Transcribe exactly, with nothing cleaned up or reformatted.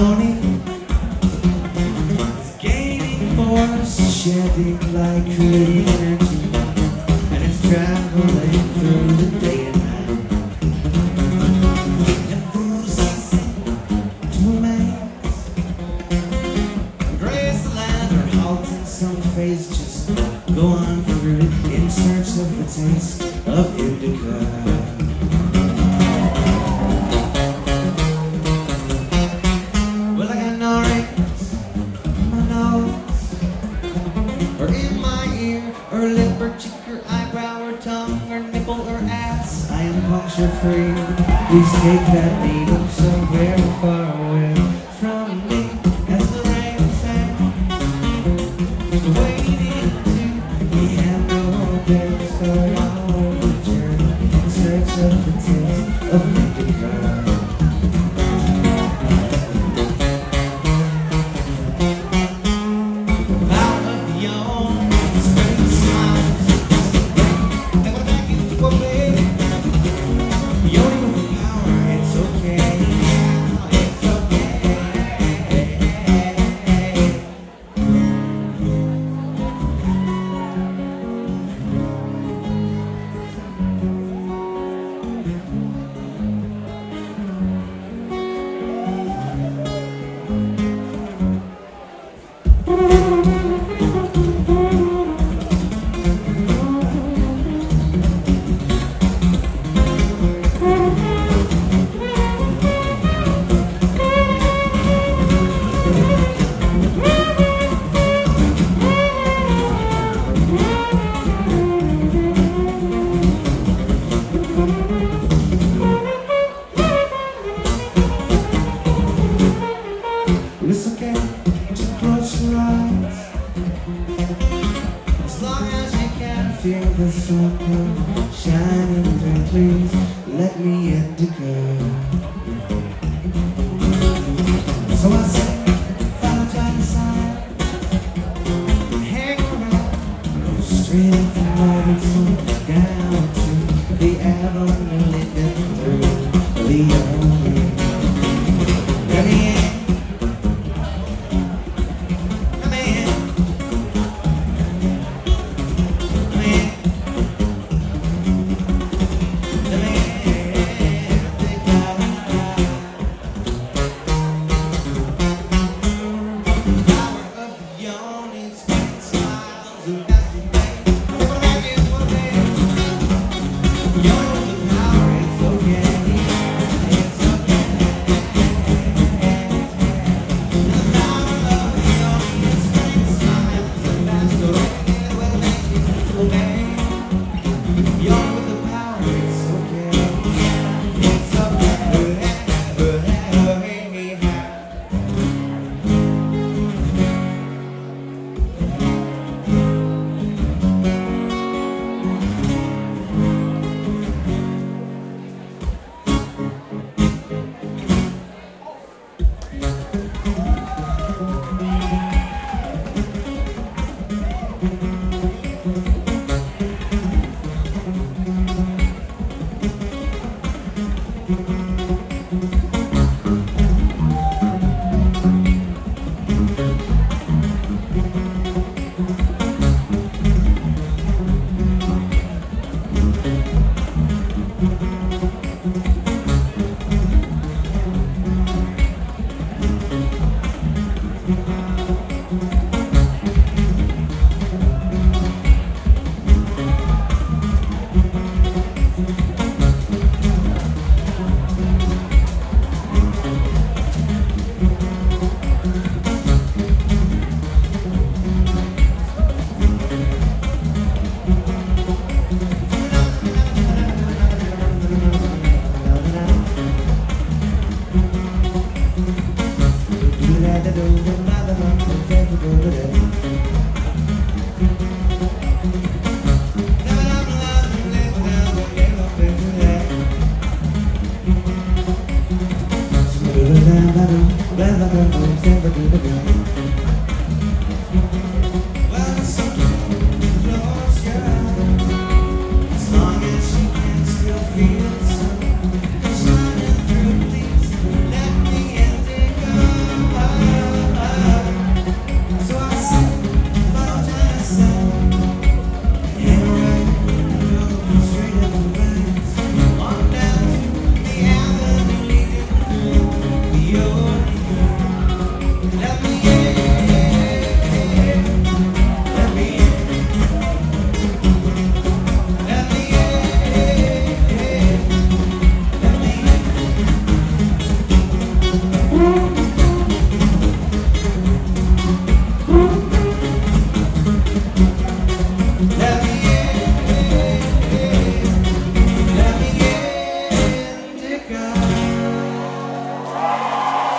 yawning, it's gaining force, shedding like creative energy, and it's traveling through the day and night. And fools ceasing to amaze, embrace the land or halt in some phase. Just go on through it in search of the taste of indica. Or lip or cheek or eyebrow or tongue or nipple or ass, I am puncture free. Please take that needle so very far away from me as the rain sands. Waiting to be handled and start on the journey in search of the taste of indica. It's okay to close your eyes, as long as you can feel the sun come shining through. Please let me indica. So I say, follow by the side, hang around, go straight up the Robinson down to the avenue leading through the ocean. Let me in. Blah, blah, blah, blah, blah, blah, blah, blah, blah, blah, blah.